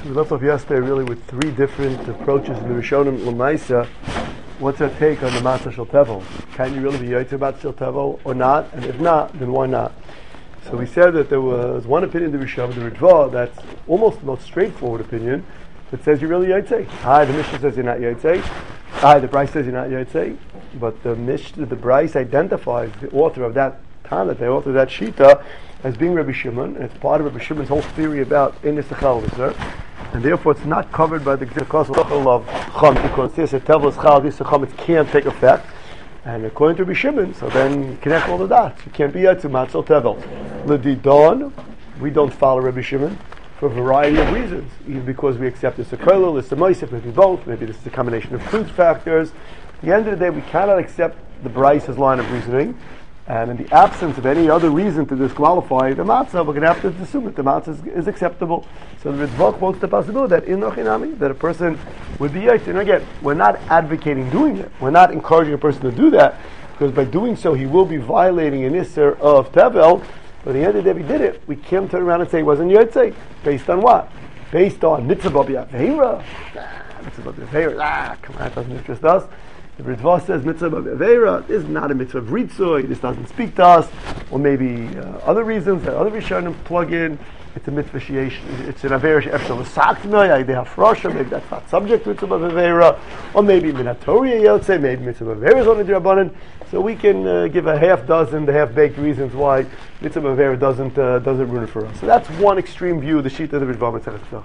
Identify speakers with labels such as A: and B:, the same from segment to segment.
A: We left off yesterday really with three different approaches in the Rishonim L'maisa. What's our take on the Matzah Shel Tevel? Can you really be Yotze Matzah Shel Tevel or not? And if not, then why not? So we said that there was one opinion in the Rishonim, the Ritva, that's almost the most straightforward opinion, that says you're really Yotze. The Mishnah says you're not Yotze. The Bryce says you're not Yotze. But the Mishnah, the Bryce identifies the author of that Tana, the author of that Shita, as being Rabbi Shimon, and it's part of Rabbi Shimon's whole theory about Ein Yisachal, and therefore it's not covered by the Gzir of Chum, because this Tevel is Chal, this Chum, it can't take effect. And according to Rabbi Shimon, so then you connect all the dots. You can't be Yotze Matzah Tevel. L'didon, we don't follow Rabbi Shimon for a variety of reasons. Either because we accept this Akolel, this Amoisif, maybe both, maybe this is a combination of truth factors. At the end of the day, we cannot accept the Bryce's line of reasoning. And in the absence of any other reason to disqualify the matzah, we're going to have to assume that the matzah is acceptable. So the Ritva quotes the possibility that in Nochinami, that a person would be yotze. And again, we're not advocating doing it. We're not encouraging a person to do that, because by doing so, he will be violating an Isser of Tevel. But at the end of the day, if he did it, we can't turn around and say he wasn't yotze. Based on what? Based on mitzvah b'yaveira. Mitzvah b'yaveira. Come on, that doesn't interest us. The Ritva says mitzvah b'aveira, this is not a mitzvah of ritzui, this doesn't speak to us, or maybe other reasons that other Rishonim plug in. It's a mitzvah sheyesh, it's an aveira she'efshel v'sakmei, they have frosha, maybe that's not subject to mitzvah b'aveira, or maybe minatoriya yotze, maybe mitzvah b'aveira is only d'Rabbanan. So we can give a half-baked reasons why mitzvah b'aveira doesn't ruin it for us. So that's one extreme view of the sheet of the Ritva Mitzvah.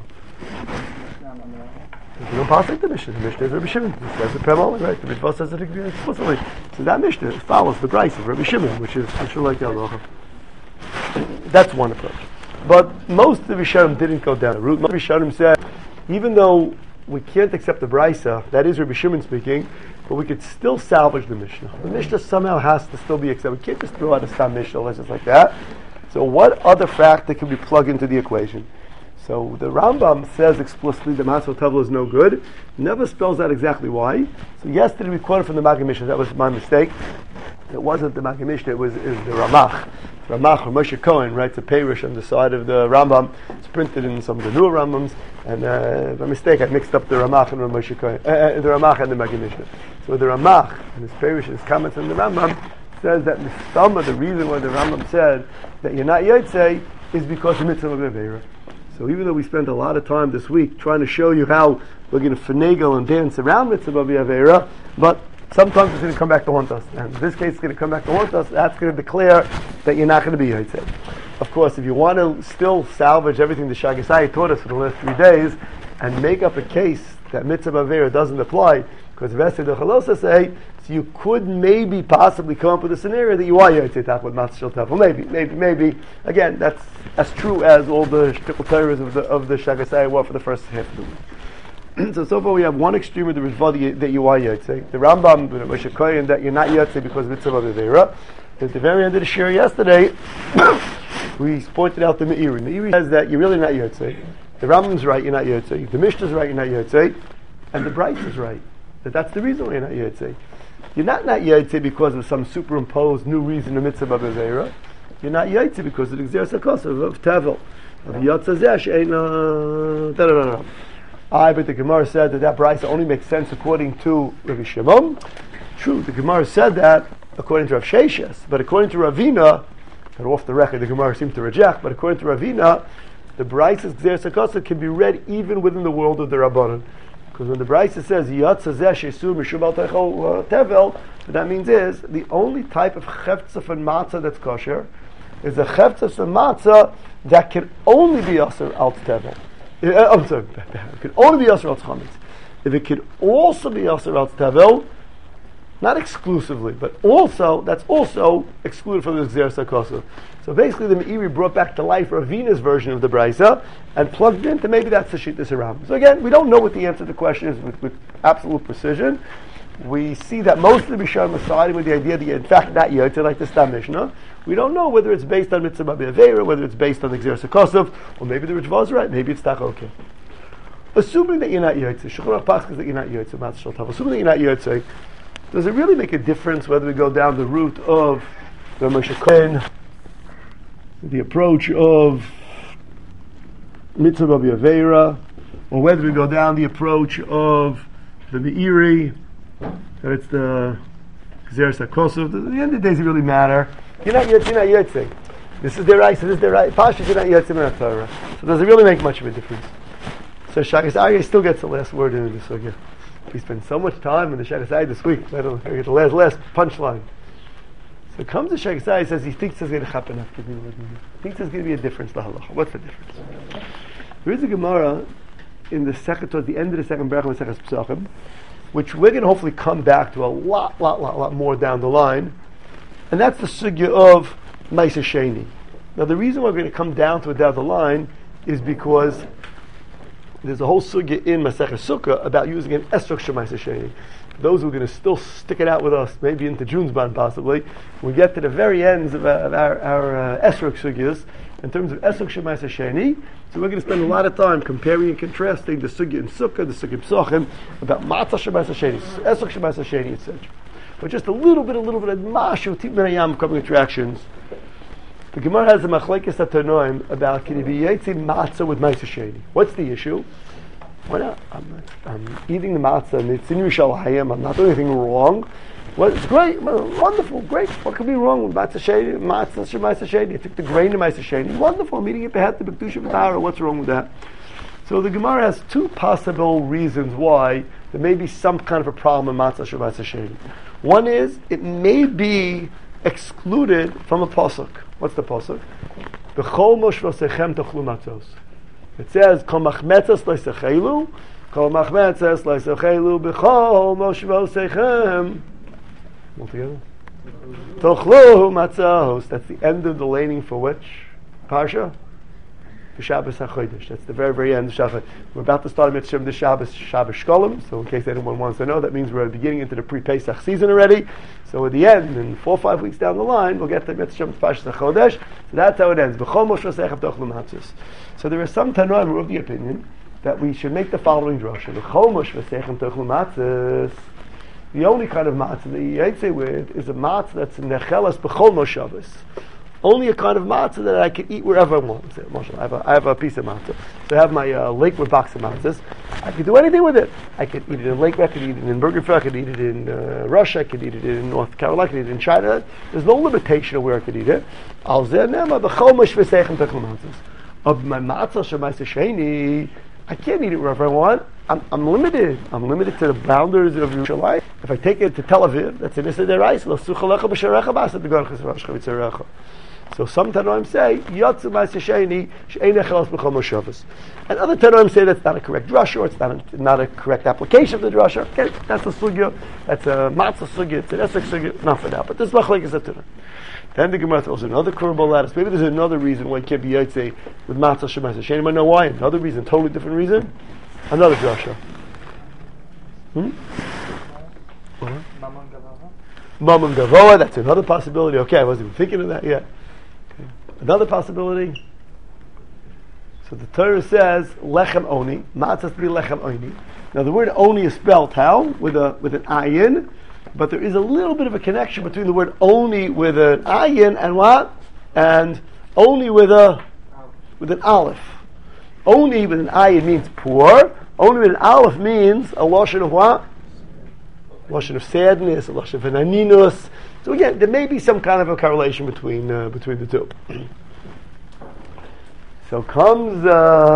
A: We don't pass like the Mishnah. The Mishnah is Rabbi Shimon. It says the Prem right? The Ritva says it explicitly. So that Mishnah follows the Bryce of Rabbi Shimon, which is like the Halacha. That's one approach. But most of the Rishonim didn't go down the route. Most of the Rishonim said, even though we can't accept the Brysa, that is Rabbi Shimon speaking, but we could still salvage the Mishnah. The Mishnah somehow has to still be accepted. We can't just throw out a Stam Mishnah just like that. So what other factor can we plug into the equation? So the Rambam says explicitly that Matzah Tevel is no good. Never spells out exactly why. So yesterday we quoted from the Maggid Mishnah. That was my mistake. It wasn't the Maggid Mishnah. It was the Ramach. Ramach or Moshe Cohen writes a Perush on the side of the Rambam. It's printed in some of the newer Rambams. And by mistake, I mixed up the Ramach and the Moshe Cohen, the Ramach and the Maggid Mishnah. So the Ramach and his Perush, his comments on the Rambam, says that the reason why the Rambam said that you're not Yotze is because of mitzvah b'aveira. So even though we spent a lot of time this week trying to show you how we're going to finagle and dance around mitzvah b'aveira, but sometimes it's going to come back to haunt us. And in this case, it's going to come back to haunt us. That's going to declare that you're not going to be yotze. Of course, if you want to still salvage everything the Shagasai taught us for the last 3 days and make up a case that mitzvah b'aveira doesn't apply, because Vesed the Chalosa say, so you could maybe possibly come up with a scenario that you are Yotze Taf with Matzah Shel Tevel. Maybe. Again, that's as true as all the shtickle terrors of the Shagasai were for the first half of the week. So far we have one extreme of the Ritva that you are Yotze. The Rambam, the Moshe Kohen, that you're not Yotze because of mitzvah b'aveira. At the very end of the shir yesterday, we pointed out the Meiri. Meiri says that you're really not Yotze. The Rambam's right, you're not Yotze. The Mishnah's right, you're not Yotze. And the Bryce is right. That's the reason why you're not Yotze. You're not Yotze because of some superimposed new reason of mitzvah b'aveira. You're not Yotze because of the Gzir Sakos of Tevel. Of Yotze Zesh ain't but the Gemara said that Bryce only makes sense according to Rabbi Shimon. True, the Gemara said that according to Rav Sheshes, but according to Ravina, and off the record the Gemara seems to reject, but according to Ravina, the Bryce's Gzir Sakos can be read even within the world of the Rabbanan. Because when the Brisa says Yotze Zeh Sheisur Mishum Al Tevel, what that means is the only type of cheftzah and matzah that's kosher is a cheftzah and matzah that can only be Yasser Al Tevel. I'm sorry, it can only be Yasser Al Chametz. If it could also be Yasser Al Tevel, not exclusively, but also, that's also excluded from the Gzir Sakos. So basically the Meiri brought back to life Ravina's version of the Brisa and plugged into maybe that's the sheet this around. So again, we don't know what the answer to the question is with absolute precision. We see that most of the Rishonim are siding with the idea that you're in fact not Yotze like the Stam Mishnah. We don't know whether it's based on mitzvah b'aveira, whether it's based on the Gzir Sakos, or maybe the Ritva is right, maybe it's Tach okay. Assuming that you're not Yotze, Shulchan Aruch Paskin that you're not Yotze, Matzah Shel Tevel, assuming that you're not Yotze, does it really make a difference whether we go down the route of the Moshe Kohen, the approach of mitzvah b'aveira, or whether we go down the approach of the Meiri, that it's the Gezeres HaKosov. At the end of the day, does it really matter? You're not Yotzei. This is their right, so this is their right. Pashas, you're not Yotzei in Torah. So does it really make much of a difference? So Shagas Aryeh still gets the last word in the sugya. We spend so much time in the Shagas Aryeh this week. I don't get the last punchline. So comes the Shagas Aryeh, says he thinks there's going to happen after the He thinks there's going to be a difference. The halacha. What's the difference? There is a Gemara in the second, towards the end of the second Berachah of Maseches Pesachim, which we're going to hopefully come back to a lot more down the line, and that's the sugya of Ma'aser Sheni. Now, the reason why we're going to come down to it down the line is because there's a whole sugya in Maseches Sukkah about using an esrog shel Ma'aser Sheni. Those who are going to still stick it out with us, maybe into June's ban possibly, we get to the very ends of our esrog sugyas in terms of esrog shel Ma'aser Sheni. So we're going to spend a lot of time comparing and contrasting the sugya in Sukkah, the sugya in Pesachim, about matzah shel Ma'aser Sheni, esrog shel Ma'aser Sheni, etc. But just a little bit of mashu, tip minayam, couple of attractions. The Gemara has a machlekes atanoim about can you be yetzi matzah with Ma'aser Sheni? What's the issue? Why not? I'm eating the matzah and it's in Yerushalayim. I'm not doing anything wrong. Well, it's great, wonderful, great. What could be wrong with matzah sheni? Matzah sheni. I took the grain of Ma'aser Sheni. Wonderful. I'm eating it behet the b'kedusha v'tahara. What's wrong with that? So the Gemara has two possible reasons why there may be some kind of a problem in matzah sheni. One is it may be excluded from a pasuk. What's the pasuk? B'chol moshvosechem tochlu matzos. It says, Kol machmetzas loisechelu, Kol machmetzas loisechelu, B'chol moshvosechem. All together? Tochlu matzos. That's the end of the laning for which? Parsha? The Shabbos HaChodesh. That's the very, very end of Shabbos. We're about to start a mitzvah of the Shabbos Shkolim, so in case anyone wants to know, that means we're beginning into the pre-Pesach season already. So at the end, in 4 or 5 weeks down the line, we'll get the mitzvah of Parsha HaChodesh. So that's how it ends. B'chol moshvosechem tochlu matzos. So there is some Tanoim who are of the opinion that we should make the following drasha. B'chol moshvosechem tochlu matzos. The only kind of matzah that you Yotze with is a matzah that's nechelas b'chol moshavos. Only a kind of matzah that I can eat wherever I want. I have a piece of matzah. So I have my Lakewood box of matzahs. I can do anything with it. I could eat it in Lakewood, I could eat it in Burgerfield, I could eat it in Russia, I could eat it in North Carolina, I could eat it in China. There's no limitation of where I could eat it. Of my matzah shel Ma'aser Sheni, I can't eat it wherever I want. I'm limited. I'm limited to the boundaries of Yerushalayim. If I take it to Tel Aviv, that's an Issa Deraisa. So some Tanoim say, Yotze Ma'aser Sheni, she'ein nechelas b'chol moshavos. And other Tanoim say that's not a correct drasha, or it's not a correct application of the drasha. Okay, that's a sugya, that's a matzah sugya, it's an esek sugya, not for that. But this machlekes is a Tanoim. Then the Gemara throws another curveball lattice. Maybe there's another reason why it can't be Yotze with matzah shel Ma'aser Sheni. You might know why. Another reason, totally different reason. Another drasha. Mammon Gavoa, that's another possibility. Okay, I wasn't even thinking of that yet. Okay. Another possibility. So the Torah says lechem oni. Matzah has to be lechem oni. Now the word oni is spelled how? With an ayin, but there is a little bit of a connection between the word oni with an ayin and what? And oni with an aleph. Oni with an ayin means poor. Oni with an aleph means a lashon of what? Lashon of sadness, a lashon of ananinus. So again, there may be some kind of a correlation between the two. So comes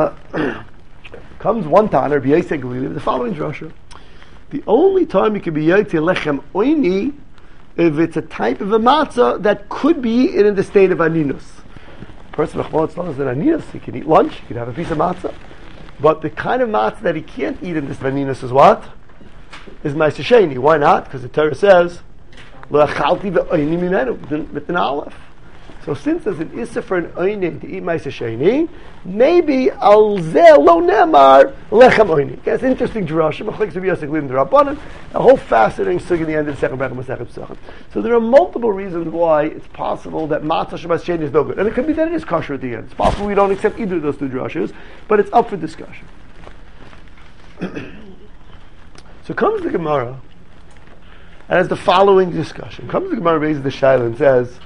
A: one Tanner, B'yosei Galili, with the following drasha. The only time you can be Yotze lechem oini if it's a type of a matzah that could be eaten in the state of aninus. A person is an aninus, he can eat lunch, he can have a piece of matzah. But the kind of matzah that he can't eat in this aninus is what? Is Ma'aser Sheni. Why not? Because the Torah says, Lo achalti ve'oini mimenu, with an aleph. So since there's an issa for an oini to eat Ma'aser Sheni, maybe al zeh lo nemar lechem oini. That's an interesting drasha. Machlekes B'yosei Galili d'Rabbanan. A whole fascinating sugya in the end of the second Berachah Maseches Pesachim. So there are multiple reasons why it's possible that matzah shel Ma'aser Sheni is no good, and it could be that it is kosher at the end. It's possible we don't accept either of those two drashas, but it's up for discussion. So comes the Gemara and has the following discussion. Comes the Gemara, raises the shaila and says,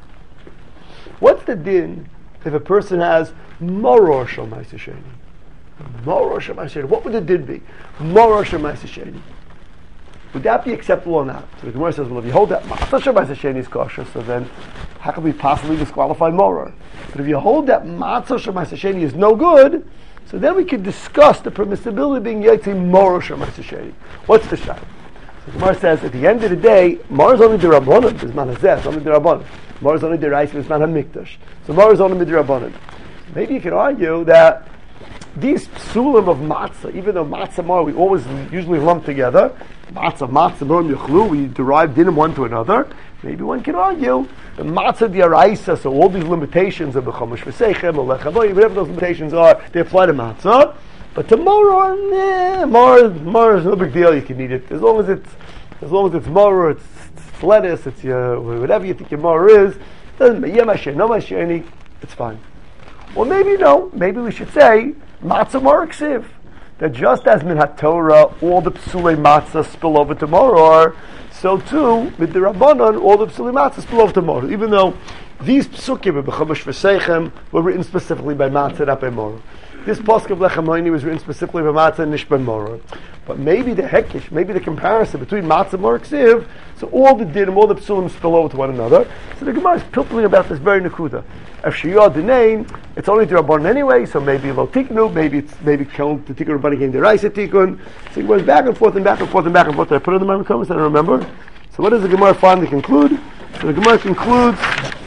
A: what's the din if a person has maror shel Ma'aser Sheni? Moror Shemaisasheni. What would the din be? Moror Shemaisasheni. Would that be acceptable or not? So the Gemara says, well, if you hold that Matzah Shemaisasheni is kosher, so then how can we possibly disqualify Moror? But if you hold that Matzah Shemaisasheni is no good, so then we could discuss the permissibility of being Yetzi Moror Shemaisasheni. What's the shot? So the Gemara says, at the end of the day, Moror is only the Rabbanon, it's man hazeh, it's only the Rabbanon. Moror is only the Reis, it's man hamikdash. So Moror is only the Rabbanon. Maybe you can argue that these psulim of matzah, even though matzah and Moror we always usually lump together, matzah, Moror, Yechlu, we derive dinim one to another. Maybe one can argue the matzah diaraisa, so all these limitations of the chomesh v'seichem or lechaboy, whatever those limitations are, they apply to matzah. But to Moror, Moror is no big deal. You can eat it as long as it's Moror, it's lettuce, it's whatever you think your Moror is. Doesn't matter. No masheni, it's fine. Or maybe no. Maybe we should say matzah Moror ksiv. That just as min haTorah, all the psulei matzah spill over to Moror, so too with the Rabbanon, all the psulei matzah spill over to Moror. Even though these psukim of Chumash v'Seichem were written specifically by matzah, not by Moror. This pasuk of Lechem Oini was written specifically by matzah and nish by Moror. But maybe the hekish, maybe the comparison between matzah and Moror ksiv, so all the dinim, all the psulim spill over to one another. So the Gemara is pilpling about this very nakuda. If shiyah dinain, it's only the Rabbanon anyway, so maybe lo tiknu, maybe killed the tikkun Rabbanon came the Raisa tikkun. So it goes back and forth and back and forth and back and forth. Did I put it in the comments? I don't remember. So what does the Gemara finally conclude? So the Gemara concludes.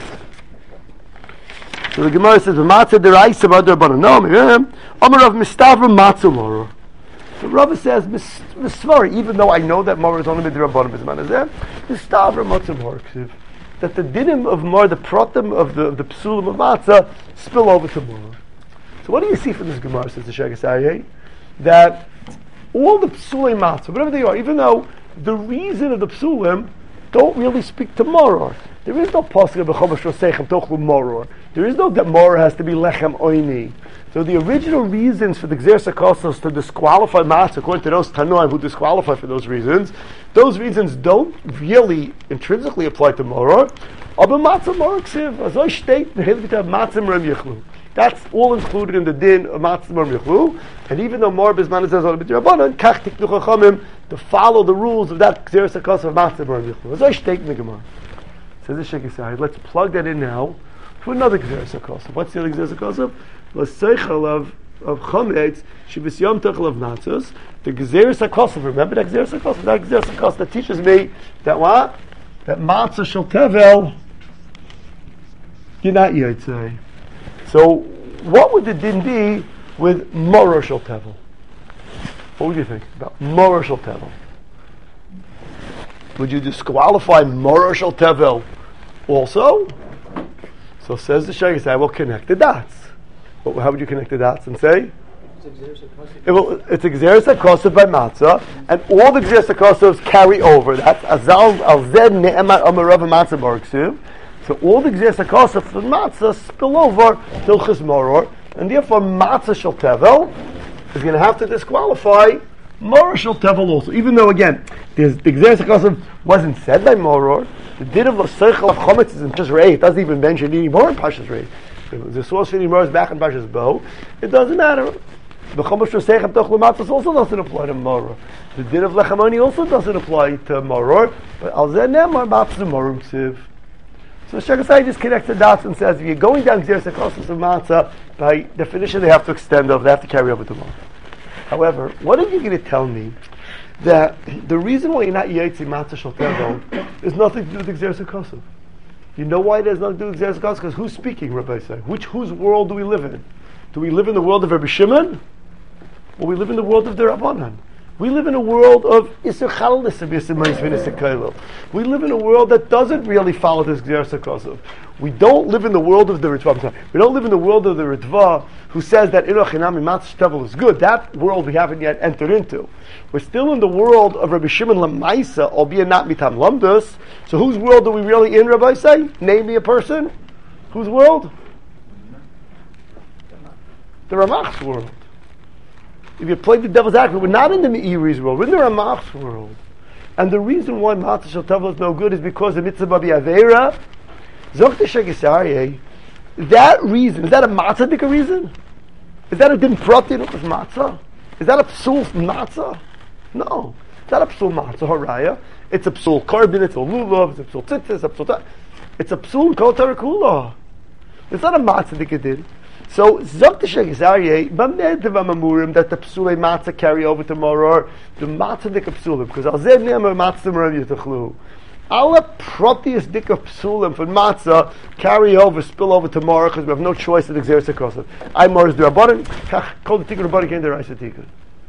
A: So the Gemara says, "V'matzah deraisa b'ad Rabbanon." No, Amar Rav Mistavra matzah Moror. So Rav says, "Misvari." Even though I know that Moror is only midrabanan b'zman hazeh, Mistavra matzah Moror. That the dinim of Moror, the pratim of the psulim of matzah, spill over to Moror. So what do you see from this Gemara? Says the Shegas Aryeh, that all the psulim matzah, whatever they are, even though the reason of the psulim don't really speak to Moror. There is no pasuk of Chumash v'Seichem tochlu Moror. There is no that Moror has to be lechem oini. So the original reasons for the Gzeres HaKosos to disqualify matzah, according to those Tanoim who disqualify for those reasons don't really intrinsically apply to Moror. Aber matzah Moror ksiv, azoi shteit nehilvita matzah merem yichlu. That's all included in the din of matzah merem yichlu. And even though Moror bizman says on the Rabbanan, kach tiknu chachamim, to follow the rules of that Gzeres HaKosos of matzah merem yichlu. Azoi shteit negemar. Says the Sheikh Yisrael. Let's plug that in now to another Gzeres HaKosos. What's the other Gzeres HaKosos? L'seichel of chametz shivus yom techel of matzos. The Gzeres HaKosos. Remember that Gzeres HaKosos? That Gzeres HaKosos that teaches me that what? That matzah shel tevel you're not yotzei. So what would the din be with Moror shel tevel? What would you think about Moror shel tevel? Would you disqualify Moror shel tevel also? So says the Sheikh, I will connect the dots. Well, how would you connect the dots and say? It's a Gzeres HaKosos by matzah, and all the Gzeres HaKosos carry over. That's Azal Al Zed Ne'emar Amarav Matzah Moror ksiv. So all the Gzeres HaKosos from matzah spill over Hilchos Moror, and therefore matzah shel tevel is going to have to disqualify Moror shel tevel also. Even though again, the Gzeres HaKosos wasn't said by Moror, the din of l'seichel of chametz is in Pashas Re'eh. It doesn't even mention any more in Pashas Re'eh. The source for the Moror is back in Pashas Bo. It doesn't matter. The Chumash v'Seichem tochlu matzos also doesn't apply to Moror. The din of Lechem Oini also doesn't apply to Moror. But al zeh nemar matzah Moror ksiv. So Shegasai just connects the dots and says, if you're going down Gzeres HaKosos of matzah, by definition they have to extend over, they have to carry over to Moror. However, what are you going to tell me that the reason why you're not Yetzi matzah shel tevel is nothing to do with the Gzeres HaKosos? You know why it has nothing to do with Gzeres HaKosos? Because who's speaking, Rabbi say? Whose world do we live in? Do we live in the world of Rabbi Shimon? Or we live in the world of the Rabbanan? We live in a world of Isser Chalalus of Isser Meis V'Isser Kailel. We live in a world that doesn't really follow this Gzeres HaKosos. We don't live in the world of the Ritva. We don't live in the world of the Ritva who says that Inoch Hinami Matzah Tevel is good. That world we haven't yet entered into. We're still in the world of Rabbi Shimon Lamaisa, albeit not Mitam Lamdus. So whose world are we really in, Rabbi say? Name me a person. Whose world? The Ramach's world. If you play the devil's advocate, we're not in the Meiri's world, we're in the Ramach's world. And the reason why Matzah Shel Tevel is no good is because of Mitzvah Babi Aveira. Zok the Sheikh Yisrael, that reason, is that a Matzah reason? Is that a din pratin of matzah? Is that a psul matzah? No. It's not a psul matzah haraya. It's a psul carbon, it's a lulav, it's a psul tzitzis, it's a psul it's a psul kol tarakula. It's not a matzah dikadin. So zok t'shek zarye b'med v'mamurim that the psulei matzah carry over to moror the matzah dik psulim because al zeh ne'amar matzah merav yitachlu. Our proteus dik of psulim for matzah carry over, spill over to moror because we have no choice to exert across it. I moror is d'rabbanan kach kol the tikkun rabbanan came d'raisa tikkun.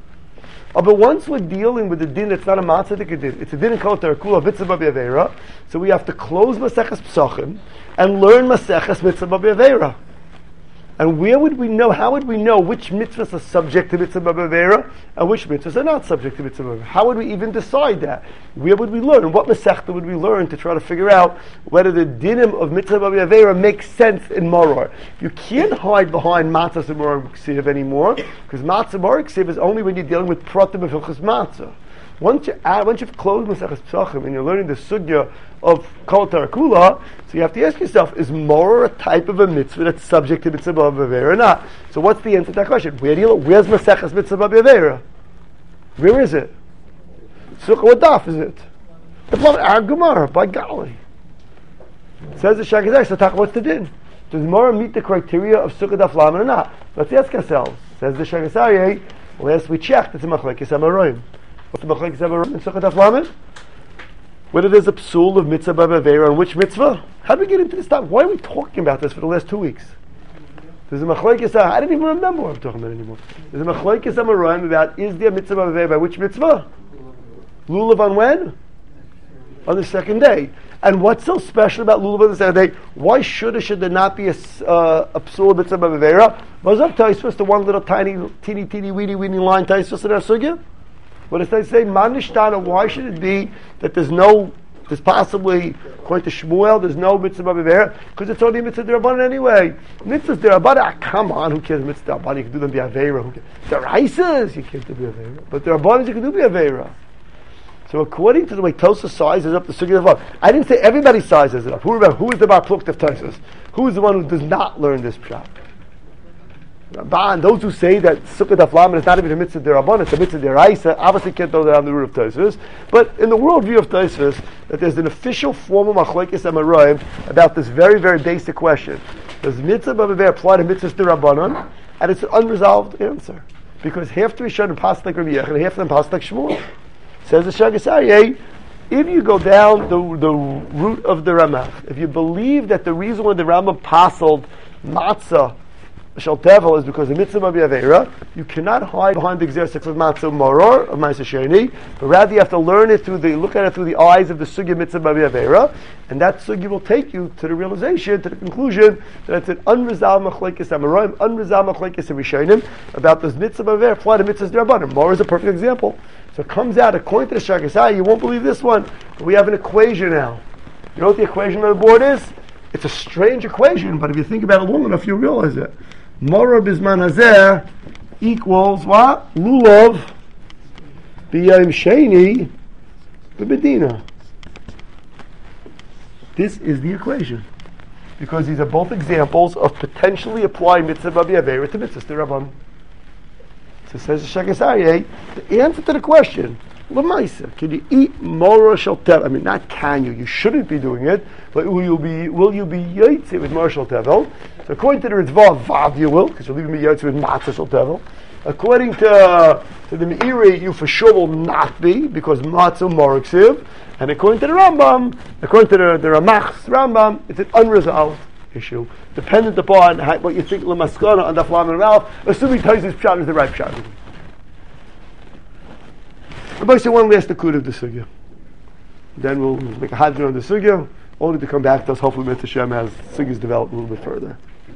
A: But once we're dealing with the din, it's not a matzah din. It's a din called terakula mitzvah b'avera. So we have to close Maseches Pesachim and learn Maseches mitzvah b'avera. And where would we know? How would we know which mitzvahs are subject to mitzvah b'avera and which mitzvahs are not subject to mitzvah b'avera? How would we even decide that? Where would we learn? What Masechta would we learn to try to figure out whether the dinim of mitzvah b'avera makes sense in Moror? You can't hide behind matzah and Moror Ksiv anymore because matzah Moror Ksiv is only when you're dealing with pratim of Hilchos matzah. Once you've closed Maseches Pesachim and you're learning the sugya of Kol Tarakula, so you have to ask yourself, is Moror a type of a mitzvah that's subject to mitzvah b'avera or not? So what's the answer to that question? Where's Maseches mitzvah b'avera? Where is it? Sukkah, what daf is it? The Ar Gemara, by golly. Says the Shagazai, so talk what's the din? Does Moror meet the criteria of Sukkah daf lamed or not? Let's ask ourselves. Says the Shagazai, last we checked, it's a Machlekes Amoraim. What's the Machlekes Amoraim in Sukkah daf lamed? Whether there's a psul of mitzvah b'avera on which mitzvah? How do we get into this topic? Why are we talking about this for the last 2 weeks? There's a machlokes. I don't even remember what I'm talking about anymore. There's a machlokes amoraim about is there mitzvah b'avera by which mitzvah? Lulav on when? On the second day. And what's so special about lulav on the second day? Why should there not be a psul of mitzvah b'avera? Was up Taisvus, the one little tiny weeny line Taisvus in our sugya? But if they say manishtana, why should it be that there's possibly, according to Shmuel, there's no mitzvah b'avera because it's only mitzvah d'rabbanan anyway. Mitzvahs d'rabbanan, come on, who cares mitzvah d'rabbanan? You can do them b'avera. Who cares? D'raisas, you can't do b'avera, but d'rabbanan you can do b'avera. So according to the way Tosafos sizes up the sugya of I didn't say everybody sizes it up. Who is the bar plucked of Tosafos? Who is the one who does not learn this pshat? And those who say that Sukkah daf lamed is not even a mitzvah d'rabbanan, it's a mitzvah d'raisa, obviously can't throw that on the root of Tosafos. But in the worldview of Tosafos, that there's an official form of machlokes amoraim about this very, very basic question: does mitzvah b'avera apply to mitzvahs d'rabbanan? And it's an unresolved answer because half the Rishonim pass like Rabbi Yechon and half of them pass like Shmuel. Says the Shagasari, if you go down the root of the Ramach, if you believe that the reason why the Rambam passled matzah Shal Tevel is because the mitzvah of Avera, you cannot hide behind the exercise of matzah moror of Ma'aser Sheni, but rather you have to look at it through the eyes of the sugya mitzvah of Avera, and that sugya will take you to the realization, to the conclusion that it's an unresolved machlekes amoraim, unresolved machlekes rishonim about this mitzvah of Avera apply to mitzvahs d'rabbanan. Moror is a perfect example. So it comes out according to the Shagasai, you won't believe this one. We have an equation now. You know what the equation on the board is? It's a strange equation, but if you think about it long enough, you'll realize it. Moror bizman hazeh equals what? Lulav b'yom sheni b'medina. This is the equation. Because these are both examples of potentially applying mitzvah b'avera to mitzvahs d'rabbanan. So says the Shagasari, the answer to the question, Lamaisa, can you eat Moror Shel Tevel? I mean, not can you shouldn't be doing it, but will you be Yaitze with Moror Shel Tevel? So according to the Ritva, Vav you will, because you'll even be Yaitze with Matzah Shel Tevel. According to the Meiri, you for sure will not be, because Matzah Moror Ksiv. And according to the Rambam, according to the Ramach's Rambam, it's an unresolved issue, dependent upon what you think Lamaskana on the Flam and Ralph, assuming Taisus Pshat is the right Pshat. Rabbi say one last akud of the sugya. Then we'll make a hadron on the sugya, only to come back to us. Hopefully, Mitzvah Shem as sugyas develop a little bit further.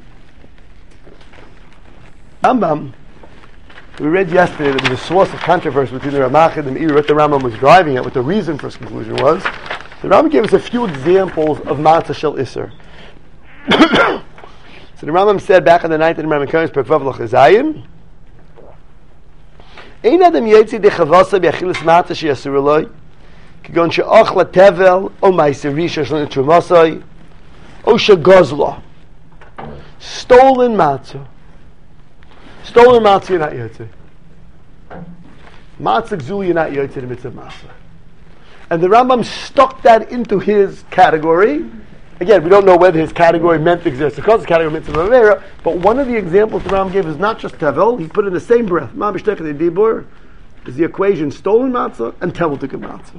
A: Rambam, we read yesterday that there was a source of controversy between the Ramach and the Meiri, what the Rambam was driving at, what the reason for his conclusion was. The Rambam gave us a few examples of Matzah Shel Isser. So the Rambam said back in the night in the Rambam Kodesh, Perkvav L'Chazayin, Ein adam yetzi de chavasa b'achilas matzah she'asur eloi, kigon she'och la-tevel, o ma'aser risha sh'lin trumasai, o she'gozla, stolen matzah. Stolen matzah, you're not yotze. Matzah gzul, you're not yotze the mitzvah matzah. And the Rambam stuck that into his category. Again, we don't know whether his category meant exist because his category meant mitzvah, but one of the examples the Rambam gave is not just tevel. He put in the same breath. Ma b'shtech dibur is the equation stolen matzah and tevel to matzah.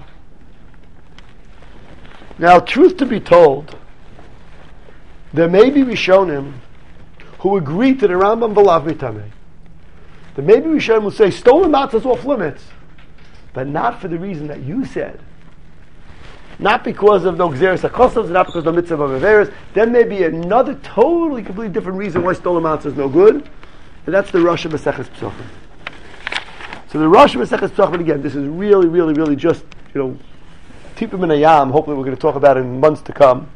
A: Now, truth to be told, there may be Rishonim who agree to the Rambam v'lav mitamei. There may be Rishonim who say stolen matzah is off limits, but not for the reason that you said. Not because of no gzeres hakosovs, not because of no mitzvah of averes. There may be another totally, completely different reason why stolen matzah is no good, and that's the Rosh Maseches Pesachim. So the Rosh Maseches Pesachim, again, this is really, really, really just, tipim in a yam. Hopefully we're going to talk about it in months to come.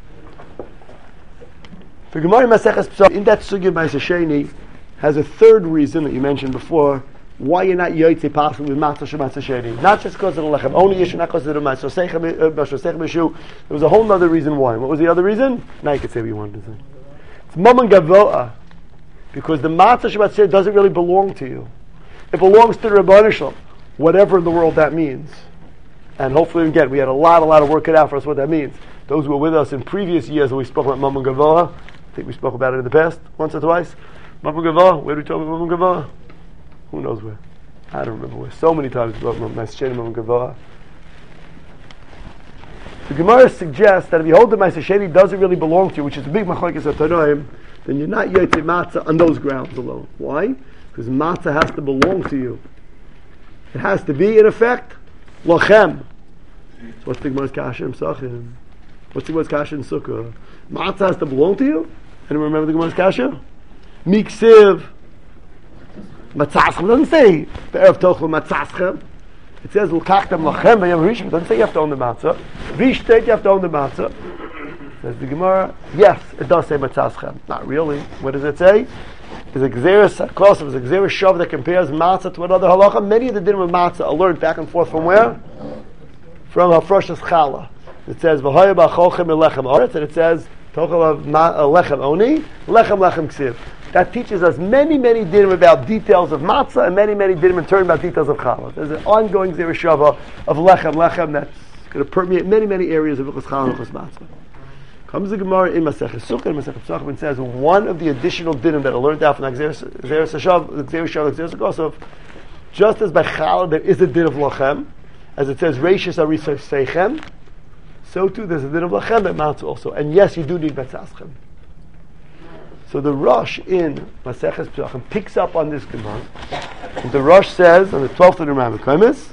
A: The Gemara Maseches Pesachim, in that sugya Ma'aser Sheni, has a third reason that you mentioned before, why you're not yotze possible with matzah shematzah sheni. Not just because of the lechem. Only issue, not because of the matzah issue. There was a whole other reason why. What was the other reason? Now you can say what you wanted to say. It's mammon gavoa. Because the matzah shematzah sheni doesn't really belong to you. It belongs to the Rebbeinu Shalom. Whatever in the world that means. And hopefully, again, we had a lot of work cut out for us what that means. Those who were with us in previous years when we spoke about mammon gavoa, I think we spoke about it in the past, once or twice. Mammon gavoa, where did we talk about mammon gavoa? Who knows where? I don't remember where. So many times we talked about Ma'aser Sheni Mammon Gavoa. The Gemara suggests that if you hold the Ma'aser Sheni doesn't really belong to you, which is a big machlokes atanoim, then you're not yotze matzah on those grounds alone. Why? Because matzah has to belong to you. It has to be, in effect, lochem. So what's the Gemara's kasha in Pesachim? What's the Gemara's kasha in Sukkah? Matzah has to belong to you? Anyone remember the Gemara's kasha? Miksiv. Matzaschem doesn't say be'erev tochel matzaschem. It says l'kachtem lachem v'yam rishim. It doesn't say you have to own the matzah. Rishtet you have to own the matzah. Says the Gemara. Yes, it does say matzaschem. Not really. What does it say? There's a gzeres close. There's a gzeres shav that compares matzah to another halacha. Many of the dinim of matzah are learned back and forth from where? From Hafroshas Chala. It says v'hoya b'acholchem elechem oretz, and it says tochel of lechem oni, lechem ksiv. That teaches us many dinim about details of matzah and many dinim in turn about details of challah. There's an ongoing zereshava of lechem that's going to permeate many areas of Hilchos Challah and Hilchos Matzah. Comes the Gemara in Maseches Sukkah and Maseches Pesachim and says one of the additional dinim that are learned out from the Gzeres Hashav, just as by challah there is a din of lachem, as it says Reishis Arisa Seichem, so too there's a din of lachem at matzah also. And yes, you do need matzaschem. So the Rosh in Maseches Pesachim picks up on this Gemara. And the Rosh says, on the 12th of the Rambam Kaimis,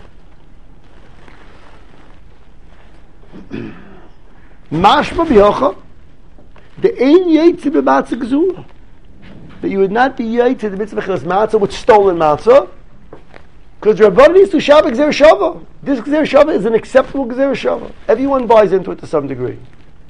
A: Mashma bihocha, the ein yetzi b'matzah gzula, that you would not be yetzi the mitzvah chilus matzah with stolen matzah, because Rabban needs to shab gzer shava. This gzer shava is an acceptable gzer shava. Everyone buys into it to some degree,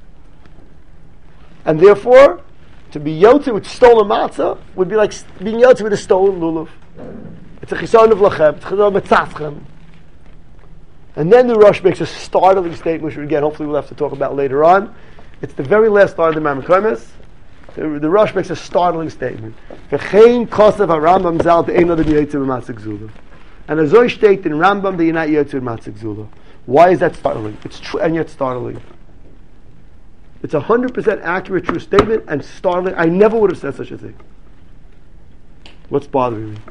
A: and therefore, to be yotze with stolen matzah would be like being yotze with a stolen lulav. It's a chisaron of lachem, it's a chisaron of metzatzchem. And then the Rosh makes a startling statement, which again, hopefully we'll have to talk about later on. It's the very last line of the Rambam Kaimis. The Rosh makes a startling statement. V'chein kosav haRambam zal de'ein adam yotze b'matzah gzula. And as I state in Rambam, that you're not yotze b'matzah gzula. Why is that startling? It's true and yet startling. It's 100% accurate, true statement, and startling. I never would have said such a thing. What's bothering me?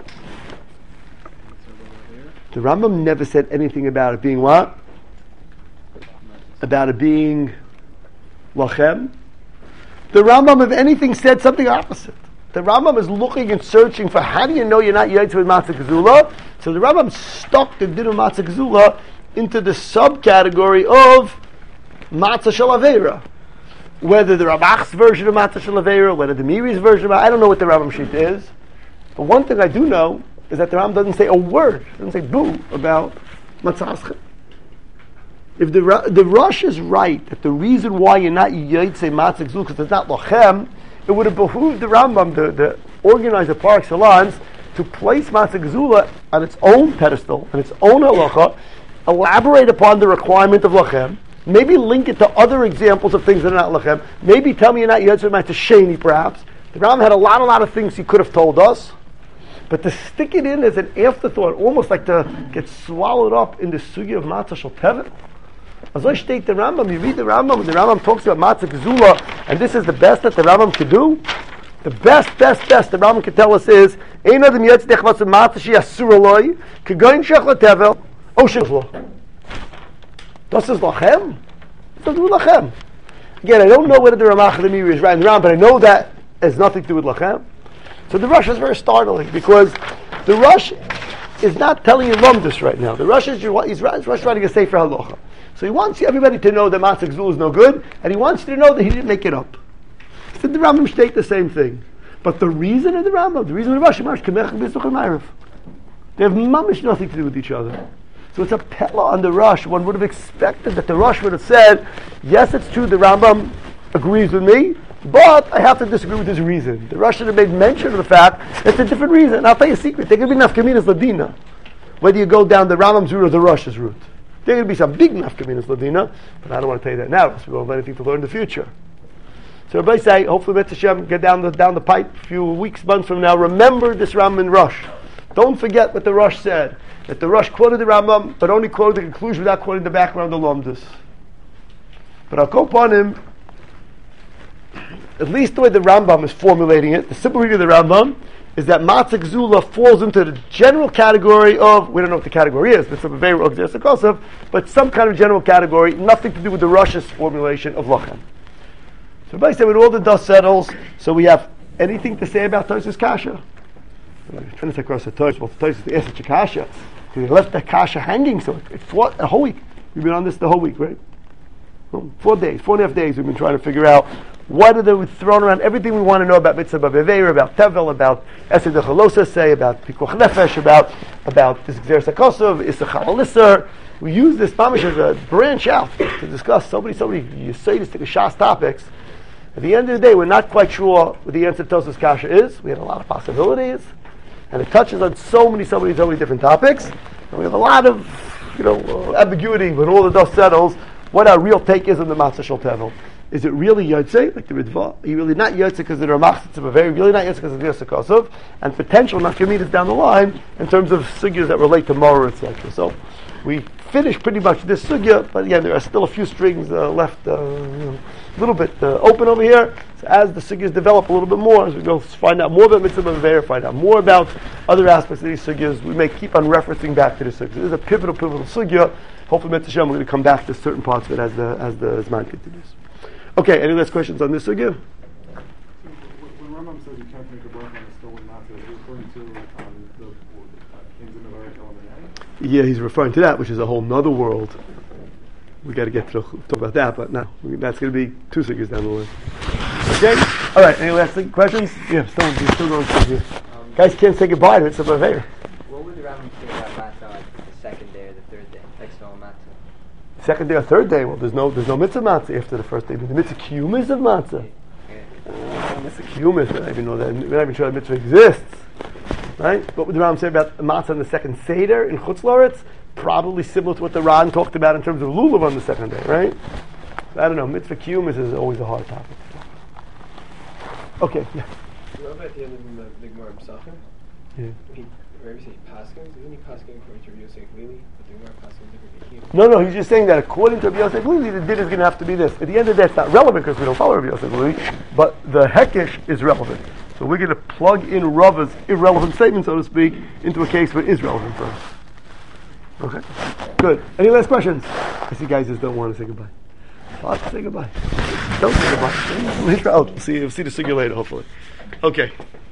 A: The Rambam never said anything about it being what? About it being lachem. The Rambam, if anything, said something opposite. The Rambam is looking and searching for how do you know you're not yotze with matzah gzula? So the Rambam stuck the din of matzah gzula into the subcategory of matzah shel aveira. Whether the Rabach's version of matzah shel aveira, whether the Miri's version of I don't know what the Rambam sheet is. But one thing I do know is that the Rambam doesn't say a word, doesn't say boo about matzaschem. If the Rosh is right that the reason why you're not yotze matzah gzula because it's not lachem, it would have behooved the Rambam, the organizer par excellence, to place matzah gzula on its own pedestal, on its own halacha, elaborate upon the requirement of lachem, maybe link it to other examples of things that are not lachem, maybe tell me you're not yotze matzah sheni perhaps. The Rambam had a lot of things he could have told us, But to stick it in as an afterthought, almost like to get swallowed up in the sugya of matzah shel tevel. As I state the Rambam, you read the Rambam, and the Rambam talks about matzah gezula, and this is the best that the Rambam could do. The best the Rambam can tell us is ein adam yetzedech matzah she asur aloi kegoin shech letevel oshel. Das is lachem. Das is lachem. Again, I don't know whether the Ramach of the Meiri is right and wrong, but I know that has nothing to do with lachem. So the Rosh is very startling because the Rosh is not telling you lumdus right now. The Rosh is he's writing a sefer halacha. So he wants everybody to know that matzah gezul is no good, and he wants you to know that he didn't make it up. So the Rambam state the same thing. But the reason of the Rambam, the reason of the Rosh, they have mamish nothing to do with each other. So it's a pella on the Rosh. One would have expected that the Rosh would have said, yes, it's true, the Rambam agrees with me, but I have to disagree with his reason. The Rosh should have made mention of the fact that it's a different reason. And I'll tell you a secret, there could be nafkaminas ladina, whether you go down the Rambam's route or the Rosh's route. There could be some big nafkaminas ladina, but I don't want to tell you that now, because we won't have anything to learn in the future. So everybody say, hopefully Mitzvah Hashem, get down the pipe a few weeks, months from now, remember this Rambam in Rosh. Don't forget what the Rosh said. That the Rosh quoted the Rambam, but only quoted the conclusion without quoting the background of Lomdus. But I'll go upon him, at least the way the Rambam is formulating it, the simple reading of the Rambam, is that Matzah Gezula falls into the general category of, we don't know what the category is, but some kind of general category, nothing to do with the Rosh's formulation of Lachem. So everybody said when all the dust settles, so we have anything to say about Tosfos Kasha? I'm trying to say across the Tosfos, well, the Tosfos the answer to Kasha. Because they left the Kasha hanging, so it fought a whole week. We've been on this the whole week, right? 4.5 days we've been trying to figure out what are they thrown around, everything we want to know about Mitzvah B'Veir, about Tevel, about Esed Chalosa say, about Pikuach Nefesh, about this Gzeres HaKosov, Issachar Alisser. We use this mamish as a branch out to discuss so many Yesodistic Shas topics. At the end of the day, we're not quite sure what the answer to Tosfos Kasha is. We have a lot of possibilities, and it touches on so many different topics. And we have a lot of, ambiguity when all the dust settles. What our real take is on the Matzah Shel Tevel. Is it really Yotzei, like the Ritva? Are you really not Yotzei because of the Ramach Tzibah, really not Yotzei because of the Gzeres HaKosov, and potential nafkaminas down the line in terms of sugyas that relate to Morah, etc. So we finished pretty much this sugya, but again, there are still a few strings left, a little bit open over here. So as the sugyas develop a little bit more, as we go find out more about Mitzvah B'Veir, find out more about other aspects of these sugyas, we may keep on referencing back to the sugyas. This is a pivotal sugya. Hopefully, Mitzvah Hashem, we're going to come back to certain parts of it as the Zman continues. Okay, any last questions on this sugya?
B: When Rambam says you can't make a bracha on a stolen matzah, is he referring to the Kings in the Barak Elamai?
A: Yeah, he's referring to that, which is a whole nother world. We got to get to talk about that, but no, that's going to be 2 sugyas down the line. Okay, all right. Any last questions? Yeah, still going through here. Guys can't say goodbye to it. It's a B'Veir.
C: What would the Rambam say about matzah like the second day or the third day, like stolen matzah?
A: Second day or third day, well, there's no mitzvah matzah after the first day. The mitzvah kiyumis of matzah. Mitzvah kiyumis, we're not even know that. We're not even sure that mitzvah exists, right? What would the Rambam say about matzah on the second seder in Chutz La'aretz? Probably similar to what the Ran talked about in terms of lulav on the second day, right? So I don't know. Mitzvah kiyumis is always a hard topic. Okay, yeah.
D: What about the end of the Gemara Pesachim?
A: Yeah.
D: Wherever you say Paschim, isn't he Paschim according to Rabbi Yosef Glili? But the Gemara Paschim different than here.
A: No, he's just saying that according to Rabbi Yosef Glili, the din is going to have to be this. At the end of the day, it's not relevant because we don't follow Rabbi Yosef Glili, but the hekesh is relevant. So we're going to plug in Rava's irrelevant statement, so to speak, into a case where it is relevant for us. Okay, good. Any last questions? I see guys just don't want to say goodbye. Let's say goodbye. Don't say goodbye. We'll see the sugya later, hopefully. Okay.